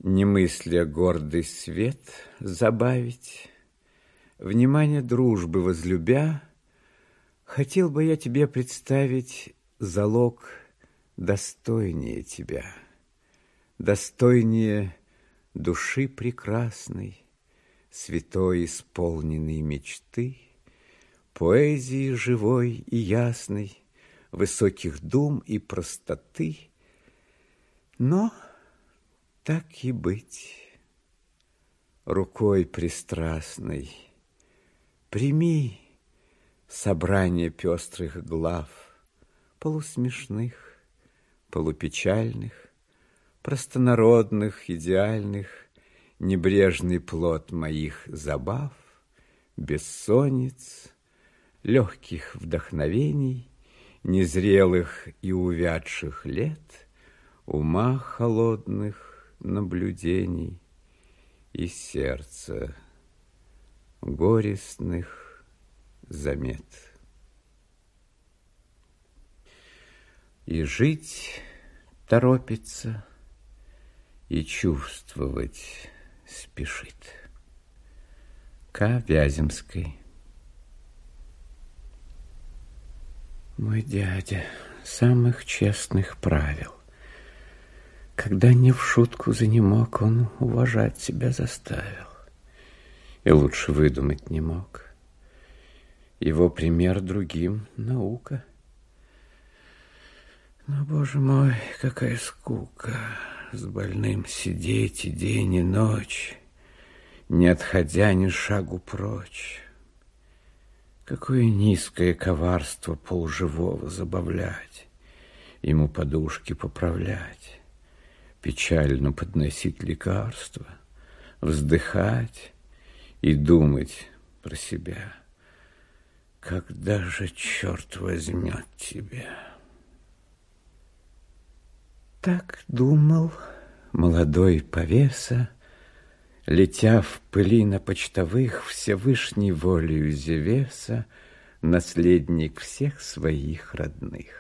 Не мысля гордый свет забавить, внимание дружбы возлюбя, хотел бы я тебе представить залог достойнее тебя, достойнее души прекрасной, святой исполненной мечты, поэзии живой и ясной, высоких дум и простоты. Но так и быть, рукой пристрастной прими собрание пестрых глав, полусмешных, полупечальных, простонародных, идеальных, небрежный плод моих забав, бессонниц, легких вдохновений, незрелых и увядших лет, ума холодных наблюдений и сердца горестных замет. И жить торопится, и чувствовать спешит. К. Вяземской. Мой дядя самых честных правил. Когда не в шутку занемог, он уважать себя заставил. И лучше выдумать не мог. Его пример другим — наука. Но, Боже мой, какая скука с больным сидеть и день, и ночь, не отходя ни шагу прочь. Какое низкое коварство полживого забавлять, ему подушки поправлять, печально подносить лекарства, вздыхать и думать про себя. Когда же черт возьмет тебя? Так думал молодой повеса, летя в пыли на почтовых, Всевышней волею Зевеса, наследник всех своих родных.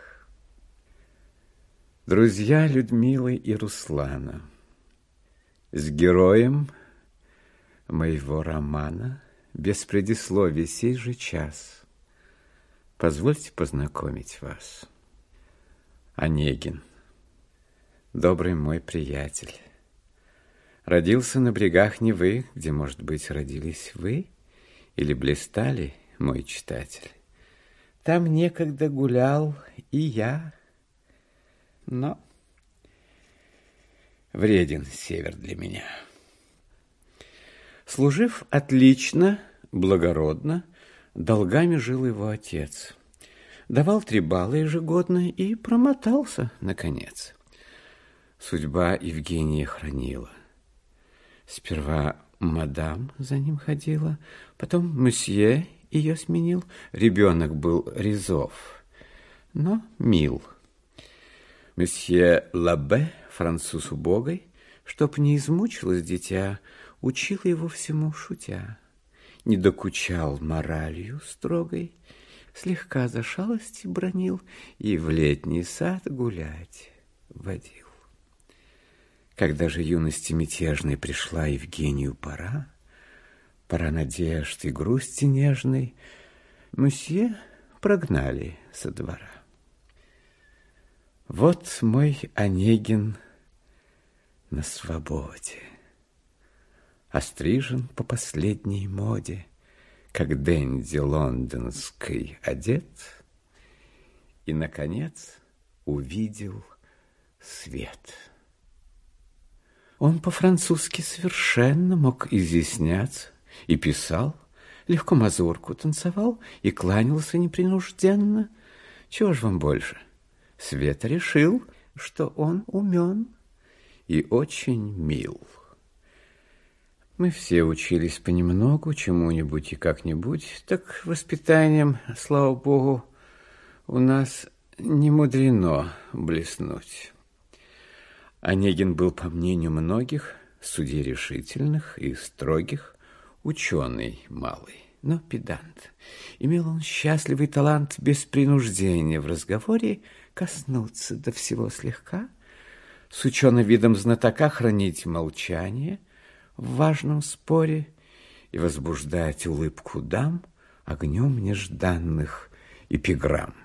Друзья Людмилы и Руслана, с героем моего романа без предисловий сей же час позвольте познакомить вас. Онегин, добрый мой приятель, родился на брегах Невы, где, может быть, родились вы или блистали, мой читатель. Там некогда гулял и я, но вреден север для меня. Служив отлично, благородно, долгами жил его отец. Давал 3 балла ежегодно и промотался, наконец. Судьба Евгения хранила. Сперва мадам за ним ходила, потом мсье ее сменил. Ребенок был резов, но мил. Месье Лабе, француз убогой, чтоб не измучилось дитя, учил его всему шутя. Не докучал моралью строгой, слегка за шалости бранил и в летний сад гулять водил. Когда же юности мятежной пришла Евгению пора, пора надежд и грусти нежной, мсье прогнали со двора. Вот мой Онегин на свободе, острижен по последней моде, как денди лондонской одет, и, наконец, увидел свет. Он по-французски совершенно мог изъясняться и писал, легко мазурку танцевал и кланялся непринужденно. Чего ж вам больше? Света решил, что он умен и очень мил. Мы все учились понемногу, чему-нибудь и как-нибудь, так воспитанием, слава богу, у нас не мудрено блеснуть. Онегин был, по мнению многих, судей решительных и строгих, ученый малый, но педант. Имел он счастливый талант без принуждения в разговоре коснуться до всего слегка, с ученым видом знатока хранить молчание в важном споре и возбуждать улыбку дам огнем нежданных эпиграмм.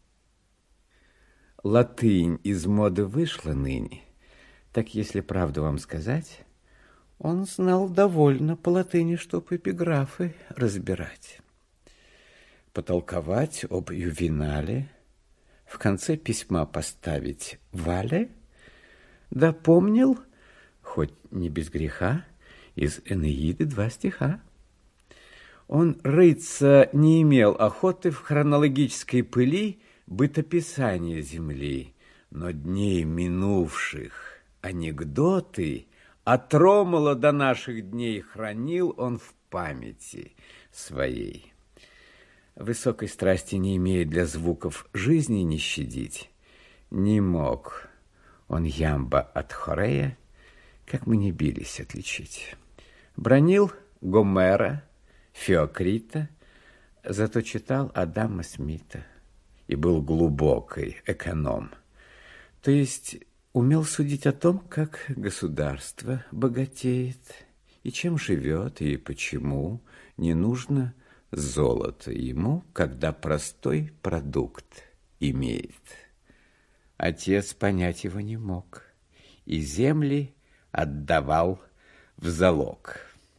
Латынь из моды вышла ныне, так если правду вам сказать, он знал довольно по латыни, чтоб эпиграфы разбирать. Потолковать об Ювенале, в конце письма поставить «Вале», да помнил, хоть не без греха, из Энеиды 2 стиха. Он рыться не имел охоты в хронологической пыли бытописания земли, но дней минувших анекдоты от Ромула до наших дней хранил он в памяти своей. Высокой страсти не имея для звуков жизни не щадить, не мог он ямба от Хорея, как мы не бились, отличить. Бранил Гомера, Феокрита, зато читал Адама Смита и был глубокий эконом. То есть умел судить о том, как государство богатеет, и чем живет, и почему не нужно золото ему, когда простой продукт имеет. Отец понять его не мог, и земли отдавал в залог.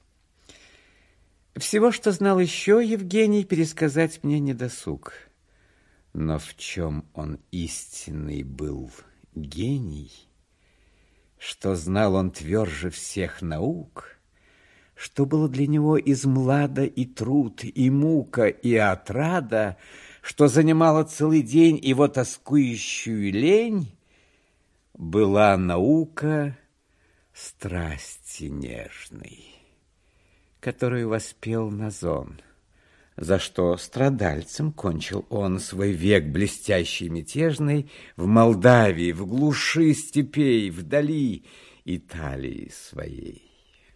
Всего, что знал еще Евгений, пересказать мне не досуг. Но в чем он истинный был гений, что знал он тверже всех наук, что было для него измлада и труд, и мука, и отрада, что занимало целый день его тоскующую лень, была наука страсти нежной, которую воспел Назон, за что страдальцем кончил он свой век блестящий мятежный в Молдавии, в глуши степей, вдали Италии своей.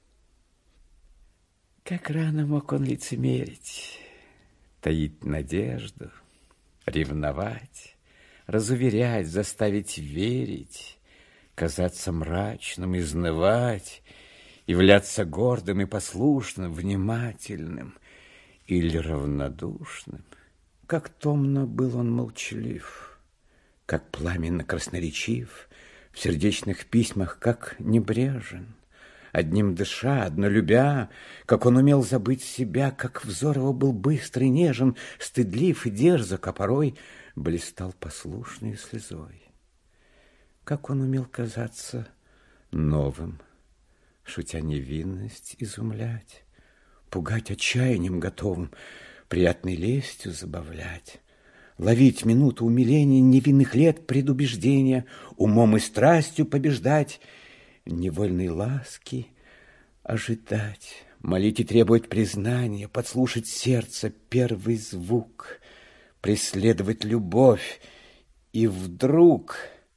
Как рано мог он лицемерить, таить надежду, ревновать, разуверять, заставить верить, казаться мрачным, изнывать, являться гордым и послушным, внимательным или равнодушным. Как томно был он молчалив, как пламенно красноречив, в сердечных письмах как небрежен, одним дыша, одно любя, как он умел забыть себя, как взор его был быстрый, нежен, стыдлив и дерзок, а порой блистал послушной слезой. Как он умел казаться новым, шутя невинность изумлять, пугать отчаянием готовым, приятной лестью забавлять, ловить минуту умиления невинных лет предубеждения, умом и страстью побеждать, невольной ласки ожидать, молить и требовать признания, подслушать сердце первый звук, преследовать любовь и вдруг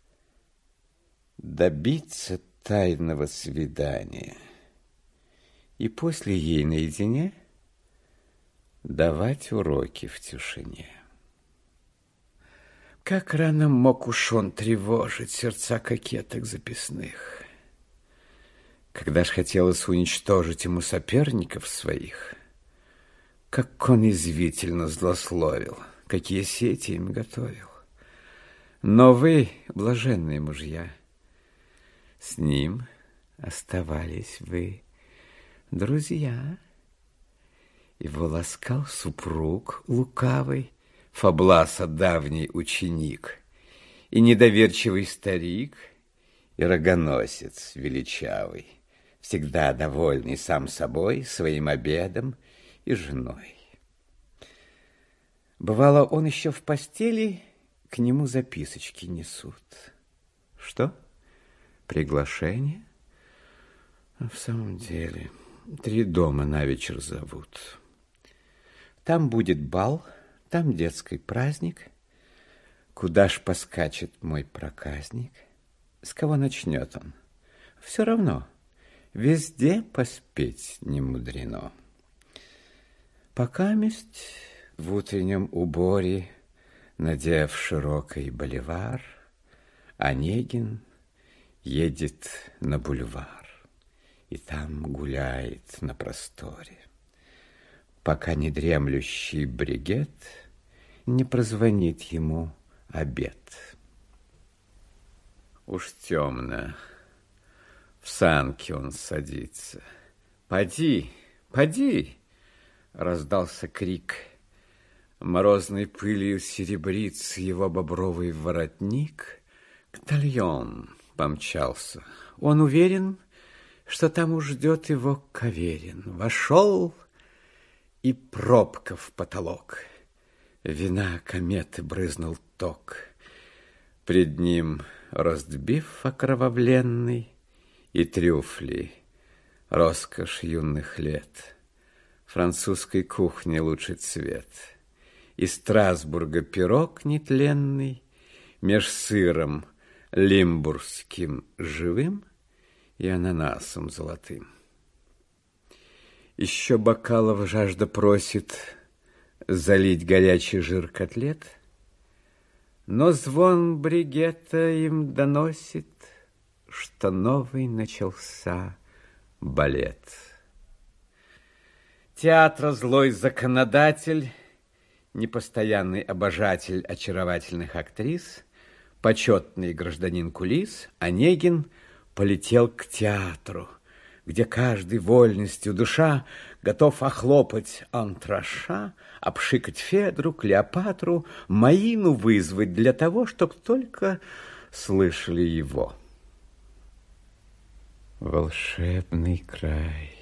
добиться тайного свидания и после ей наедине давать уроки в тишине. Как рано мог уж он тревожить сердца кокеток записных, когда ж хотелось уничтожить ему соперников своих, как он извительно злословил, какие сети им готовил. Но вы, блаженные мужья, с ним оставались вы друзья. Его ласкал супруг лукавый, Фобласа давний ученик, и недоверчивый старик, и рогоносец величавый, всегда довольный сам собой, своим обедом и женой. Бывало, он еще в постели, к нему записочки несут. Что? Приглашение? В самом деле, 3 дома на вечер зовут. Там будет бал, там детский праздник. Куда ж поскачет мой проказник? С кого начнет он? Все равно, везде поспеть не мудрено. Покаместь в утреннем уборе, надев широкий боливар, Онегин едет на бульвар и там гуляет на просторе, пока недремлющий бригет не прозвонит ему обед. Уж темно, в санки он садится. «Поди, поди!» — раздался крик. Морозной пылью серебрится его бобровый воротник. К Тальон помчался. Он уверен, что там уж ждет его Каверин. Вошел, и пробка в потолок. Вина кометы брызнул ток. Пред ним ростбиф окровавленный и трюфли, роскошь юных лет. Французской кухни лучший цвет. Из Страсбурга пирог нетленный, меж сыром лимбургским живым и ананасом золотым. Еще бокалов жажда просит залить горячий жир котлет, но звон бригета им доносит, что новый начался балет. Театра злой законодатель, непостоянный обожатель очаровательных актрис, почетный гражданин кулис, Онегин полетел к театру, где каждый вольностью душа готов охлопать антраша, обшикать Федру, Клеопатру, Маину вызвать для того, чтоб только слышали его. Волшебный край.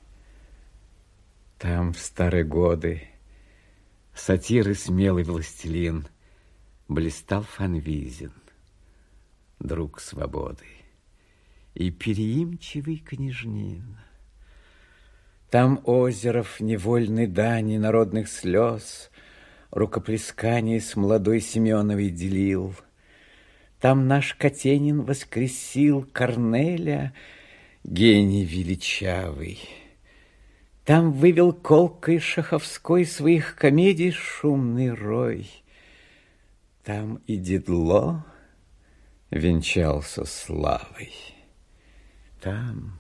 Там в старые годы сатиры смелый властелин блистал Фанвизин, друг свободы, и переимчивый княжнин. Там Озеров невольной дани народных слез рукоплесканий с молодой Семеновой делил. Там наш Катенин воскресил Корнеля, гений величавый. Там вывел колкой Шаховской своих комедий шумный рой. Там и Дидло венчался славой. Там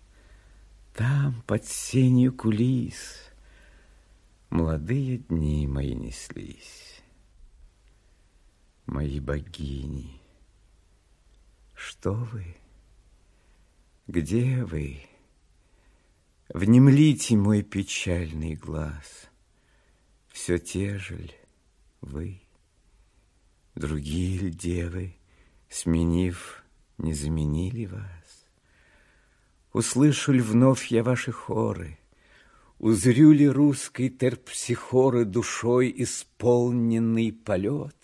под сенью кулис молодые дни мои неслись. Мои богини, что вы? Где вы? Внемлите мой печальный глаз. Все те же ль вы? Другие ль девы, сменив, не заменили вас? Услышу ль вновь я ваши хоры? Узрю ли русской терпсихоры душой исполненный полет?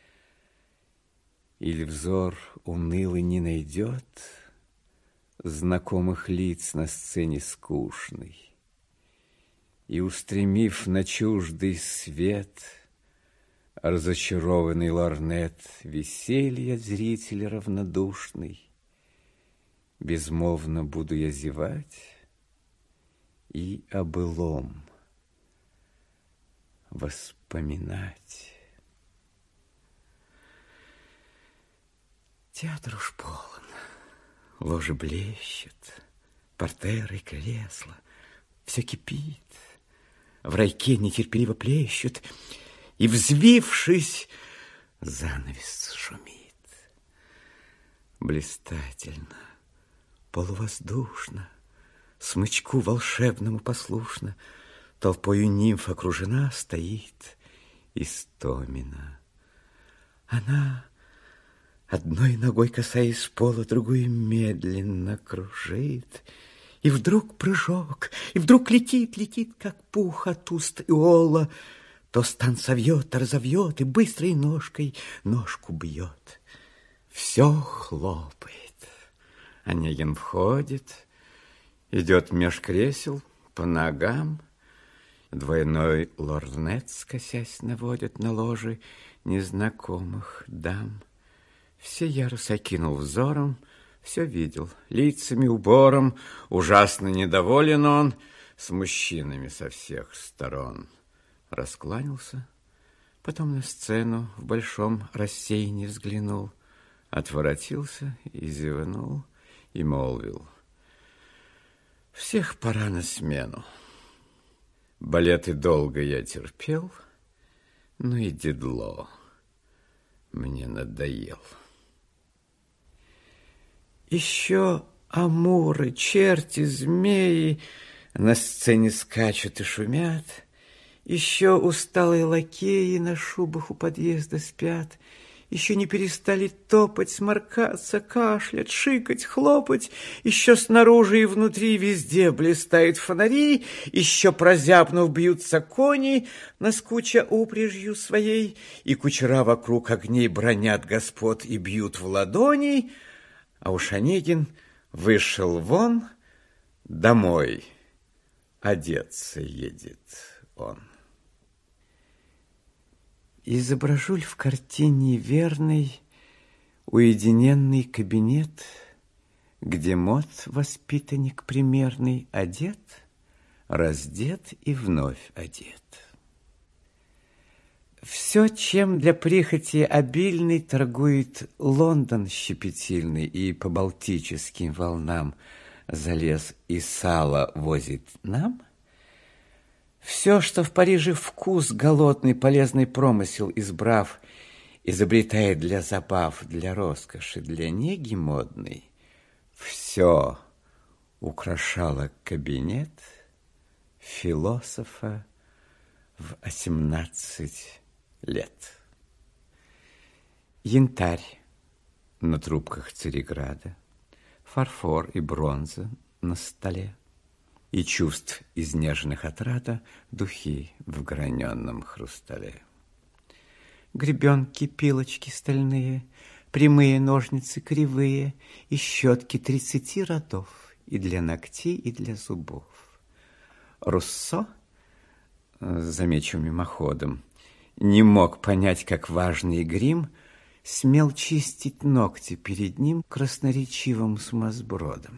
Или взор унылый не найдет знакомых лиц на сцене скучной, и, устремив на чуждый свет, разочарованный лорнет веселья зритель равнодушный, безмолвно буду я зевать и о былом воспоминать. Театр уж полон. Ложи блещут, портеры, кресла. Все кипит. В райке нетерпеливо плещут, и, взвившись, занавес шумит. Блистательно, полувоздушно, смычку волшебному послушно, толпою нимф окружена стоит Истомина. Она, одной ногой касаясь пола, другой медленно кружит. И вдруг прыжок, и вдруг летит, как пух от уст Иола. То стан совьет, то разовьет, и быстрой ножкой ножку бьет. Все хлопает. Онегин входит, идет меж кресел по ногам. Двойной лорнет, скосясь, наводит на ложи незнакомых дам. Все ярус окинул взором, все видел, лицами, убором. Ужасно недоволен он с мужчинами со всех сторон. Раскланялся, потом на сцену в большом рассеянии взглянул. отворотился и зевнул, и молвил: всех пора на смену. Балеты долго я терпел, но и Дидло мне надоел. Еще амуры, черти, змеи на сцене скачут и шумят, еще усталые лакеи на шубах у подъезда спят, еще не перестали топать, сморкаться, кашлять, шикать, хлопать, еще снаружи и внутри везде блистают фонари, еще прозябнув бьются кони, наскуча упряжью своей, и кучера вокруг огней бронят господ и бьют в ладони, а уж Онегин вышел вон, домой одеться едет он. Изображу ль в картине верный уединенный кабинет, где мод воспитанник примерный одет, раздет и вновь одет. Все, чем для прихоти обильный торгует Лондон щепетильный и по балтическим волнам залез и сало возит нам, все, что в Париже вкус голодный, полезный промысел избрав, изобретает для забав, для роскоши, для неги модной, все украшало кабинет философа в 18 лет. Янтарь на трубках Цареграда, фарфор и бронза на столе, и чувств изнеженных отрада духи в граненном хрустале. Гребенки, пилочки стальные, прямые ножницы кривые, и щетки 30 родов, и для ногтей, и для зубов. Руссо, замечу мимоходом, не мог понять, как важный грим смел чистить ногти перед ним красноречивым сумасбродом.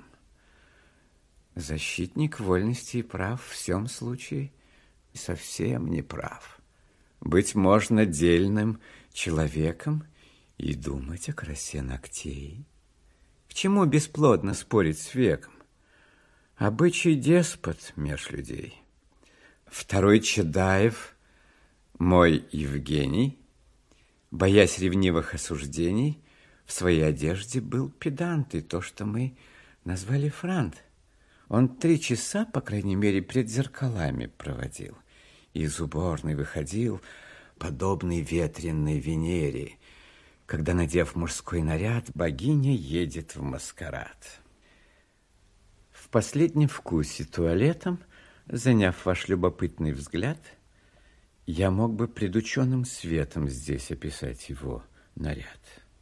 Защитник вольности и прав в всем случае совсем не прав. Быть можно дельным человеком и думать о красе ногтей. К чему бесплодно спорить с веком? Обычай деспот меж людей. Второй Чедаев, мой Евгений, боясь ревнивых осуждений, в своей одежде был педант, и то, что мы назвали франт. Он 3 часа, по крайней мере, пред зеркалами проводил. Из уборной выходил, подобный ветреной Венере, когда, надев мужской наряд, богиня едет в маскарад. В последнем вкусе туалетом, заняв ваш любопытный взгляд, я мог бы пред ученым светом здесь описать его наряд.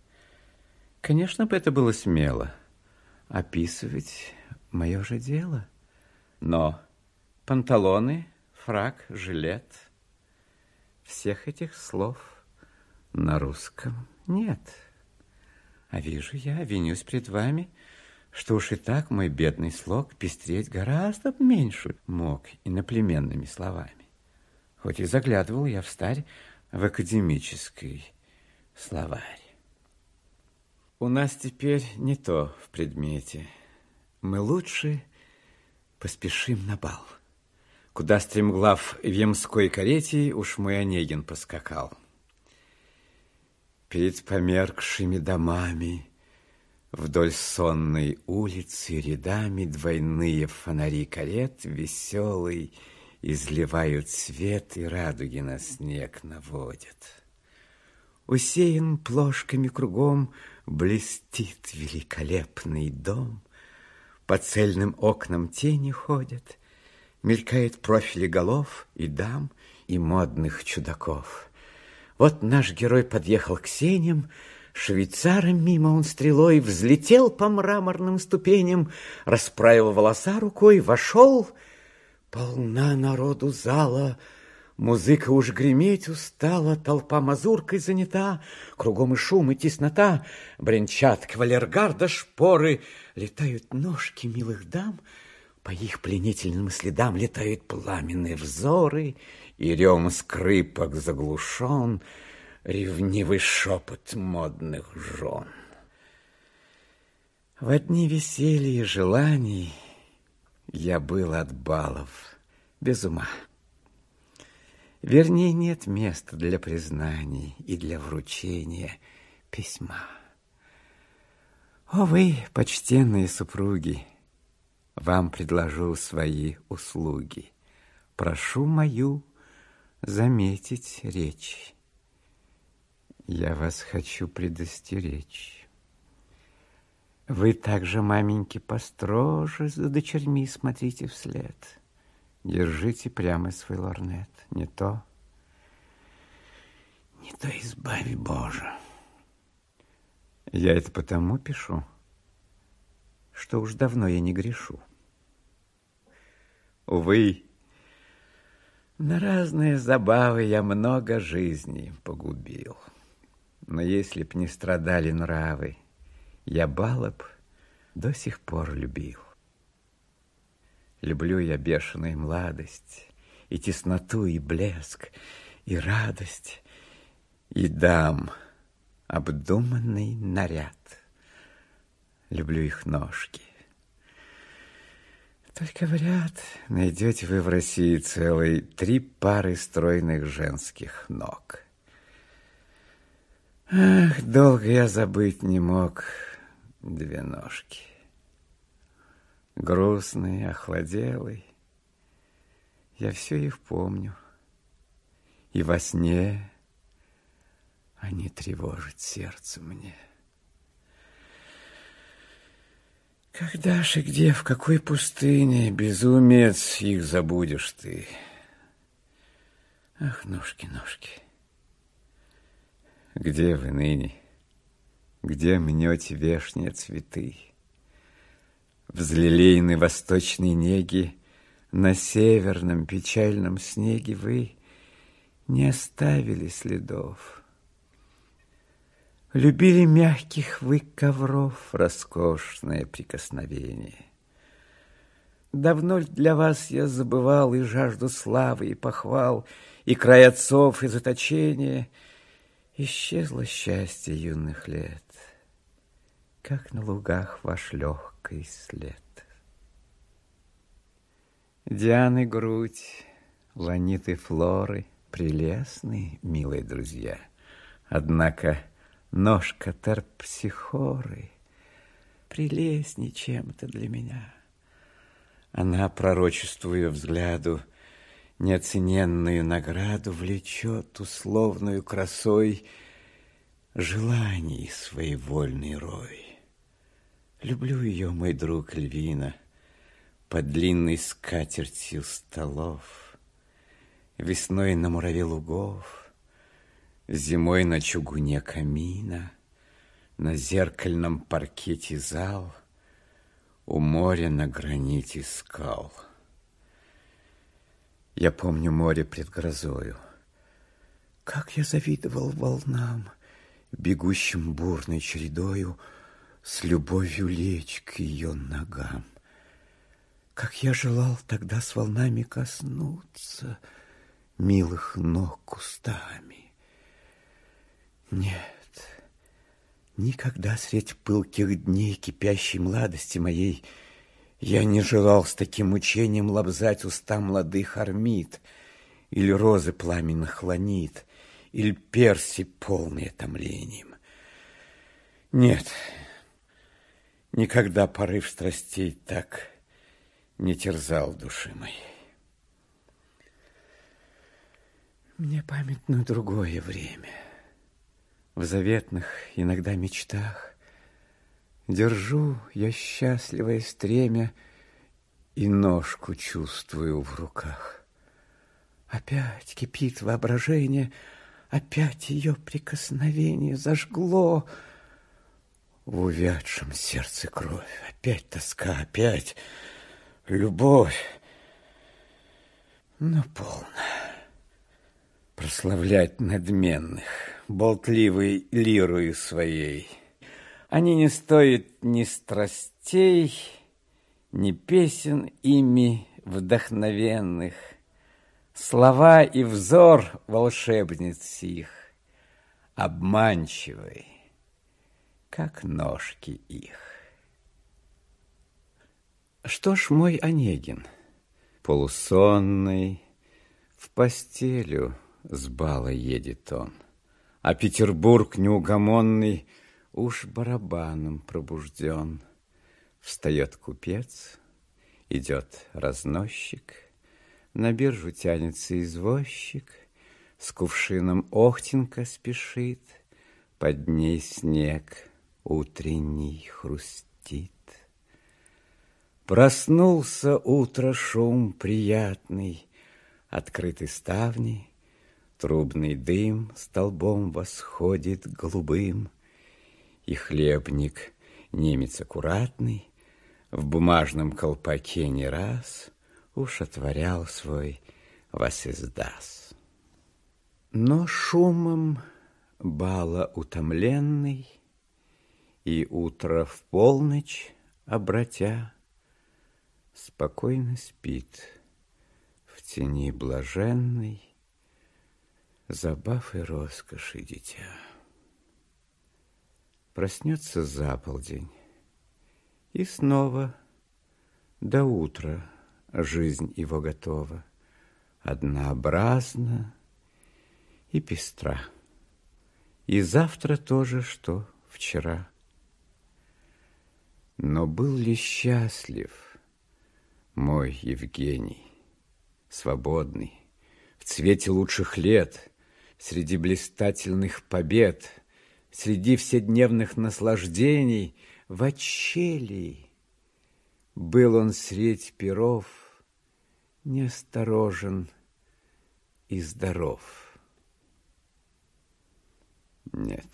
Конечно бы это было смело, описывать мое же дело. Но панталоны, фрак, жилет, всех этих слов на русском нет. А вижу я, винюсь пред вами, что уж и так мой бедный слог пестреть гораздо меньше мог иноплеменными словами. Хоть и заглядывал я встарь в академический словарь. У нас теперь не то в предмете. Мы лучше поспешим на бал, куда, стремглав в ямской карете, уж мой Онегин поскакал. Перед померкшими домами вдоль сонной улицы рядами двойные фонари карет веселый изливают свет и радуги на снег наводят. Усеян плошками кругом блестит великолепный дом. По цельным окнам тени ходят, мелькают профили голов и дам, и модных чудаков. Вот наш герой подъехал к сеням, швейцаром мимо он стрелой взлетел по мраморным ступеням, расправил волоса рукой, вошел. Полна народу зала, музыка уж греметь устала, толпа мазуркой занята, кругом и шум, и теснота, бренчат кавалергарда шпоры, летают ножки милых дам, по их пленительным следам летают пламенные взоры, и рем скрипок заглушен, ревнивый шепот модных жен. В дни веселья и желаний я был от балов без ума. Вернее, нет места для признаний и для вручения письма. О, вы, почтенные супруги, вам предложу свои услуги. Прошу мою заметить речь. Я вас хочу предостеречь. Вы также, маменьки, построже за дочерьми смотрите вслед. Держите прямо свой лорнет. Не то избави Боже. Я это потому пишу, что уж давно я не грешу. Увы, на разные забавы я много жизней погубил. Но если б не страдали нравы, я бала б до сих пор любил. Люблю я бешеную младость, и тесноту, и блеск, и радость, и дам обдуманный наряд. Люблю их ножки. Только вряд найдете вы в России целые 3 пары стройных женских ног. Ах, долго я забыть не мог 2 ножки. Грустный, охладелый, я все их помню. И во сне они тревожат сердце мне. Когда ж и где, в какой пустыне, безумец, их забудешь ты? Ах, ножки, ножки, где вы ныне? Где мнете вешние цветы? Взлелеянной восточной неги на северном печальном снеге вы не оставили следов. Любили мягких вы ковров роскошное прикосновение. Давно ль для вас я забывал и жажду славы, и похвал, и край отцов, и заточения? Исчезло счастье юных лет, как на лугах ваш легкий след. Дианы грудь, ланиты флоры прелестны, милые друзья. Однако ножка терпсихоры прелестней чем-то для меня. Она, пророчествуя взгляду, неоцененную награду влечет условную красой желаний своевольный рой. Люблю ее, мой друг Эльвина, под длинной скатертью столов, весной на мураве лугов, зимой на чугуне камина, на зеркальном паркете зал, у моря на граните скал. Я помню море пред грозою. Как я завидовал волнам, бегущим бурной чередою, с любовью лечь к ее ногам. Как я желал тогда с волнами коснуться милых ног кустами. Нет, никогда средь пылких дней кипящей младости моей я не желал с таким мучением лобзать уста молодых армид, или розы пламенных ланит, или перси, полные томлением. Нет, никогда порыв страстей так не терзал души моей. Мне памятно другое время. В заветных иногда мечтах держу я счастливое стремя и ножку чувствую в руках. Опять кипит воображение, опять ее прикосновение зажгло в увядшем сердце кровь. Опять тоска, опять любовь. Но полно прославлять надменных, болтливой лирою своей. Они не стоят ни страстей, ни песен ими вдохновенных. Слова и взор волшебниц их обманчивы, как ножки их. Что ж, мой Онегин, полусонный, в постелю с бала едет он, а Петербург неугомонный уж барабаном пробужден. Встает купец, идет разносчик, на биржу тянется извозчик, с кувшином охтенка спешит, под ней снег утренний хрустит. Проснулся утро шум приятный, открыты ставни, трубный дым столбом восходит голубым, и хлебник, немец аккуратный, в бумажном колпаке не раз уж отворял свой восиздас. Но шумом бала утомленный и утро в полночь обратя спокойно спит в тени блаженной забав и роскоши дитя. Проснется за полдень, и снова до утра жизнь его готова, однообразна и пестра, и завтра то же, что вчера. Но был ли счастлив мой Евгений, свободный, в цвете лучших лет, среди блистательных побед, среди вседневных наслаждений, в очелии был он средь перов неосторожен и здоров? Нет,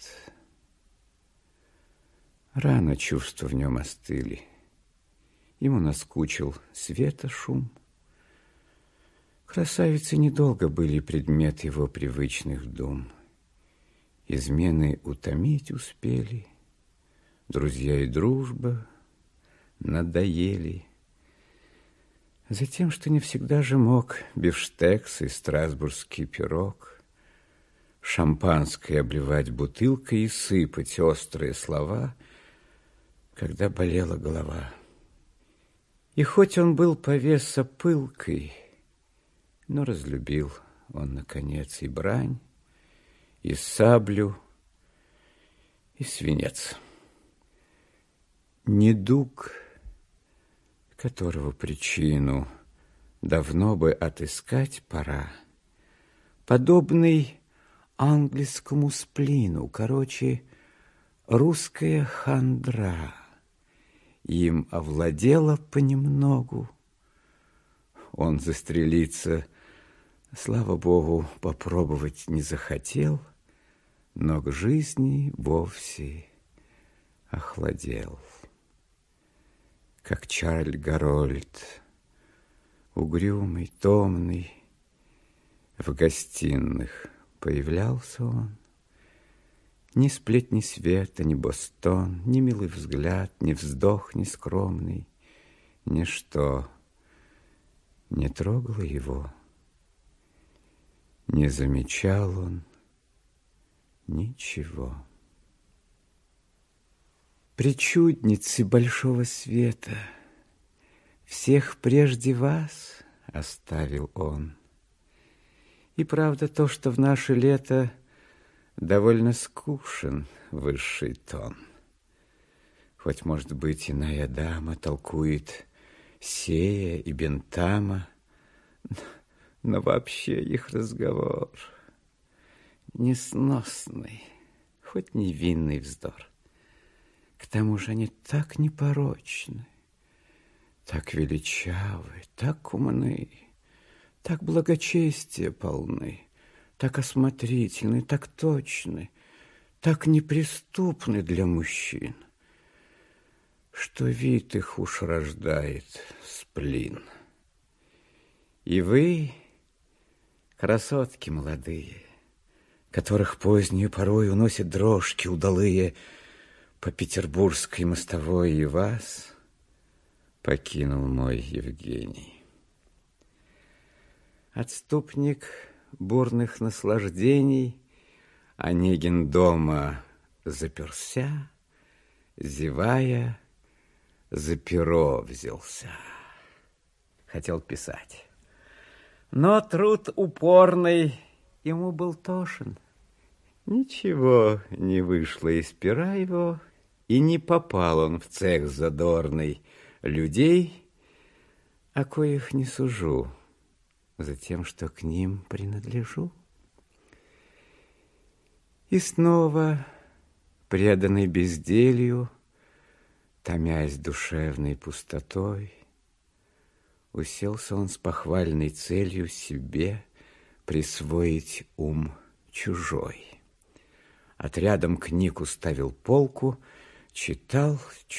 рано чувства в нем остыли, ему наскучил света шум. Красавицы недолго были предмет его привычных дум. Измены утомить успели, друзья и дружба надоели. Затем, что не всегда же мог бифштекс и страсбургский пирог, шампанское обливать бутылкой и сыпать острые слова, когда болела голова. И хоть он был повеса пылкой, но разлюбил он, наконец, и брань, и саблю, и свинец. Недуг, которого причину давно бы отыскать пора, подобный английскому сплину, короче, русская хандра, им овладела понемногу. Он застрелиться, слава богу, попробовать не захотел, но к жизни вовсе охладел. Как Чарль Гарольд, угрюмый, томный, в гостиных появлялся он. Ни сплетни света, ни бостон, ни милый взгляд, ни вздох, ни скромный, ничто не трогало его. Не замечал он ничего. Причудницы большого света, всех прежде вас оставил он. И правда то, что в наше лето довольно скучен высший тон. Хоть, может быть, иная дама толкует Сея и Бентама, но вообще их разговор несносный, хоть невинный вздор. К тому же они так непорочны, так величавы, так умны, так благочестия полны, так осмотрительны, так точны, так неприступны для мужчин, что вид их уж рождает сплин. И вы, красотки молодые, которых позднюю порой уносят дрожки удалые по петербургской мостовой, и вас покинул мой Евгений. Отступник бурных наслаждений, Онегин дома заперся, зевая, за перо взялся. Хотел писать. Но труд упорный ему был тошен. Ничего не вышло из пера его, и не попал он в цех задорный людей, о коих не сужу, за тем, что к ним принадлежу. И снова, преданный безделью, томясь душевной пустотой, уселся он с похвальной целью себе присвоить ум чужой. Отрядом книг уставил полку, читал,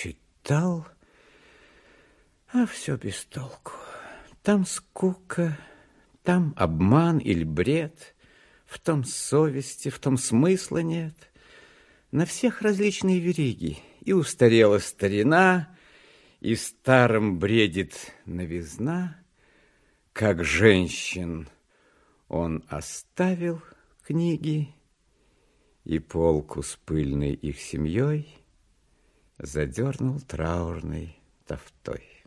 а все без толку. Там скука, там обман или бред, в том совести, в том смысла нет. На всех различные вериги, и устарела старина, и старым бредит новизна. Как женщин он оставил книги, и полку с пыльной их семьей задернул траурной тафтой.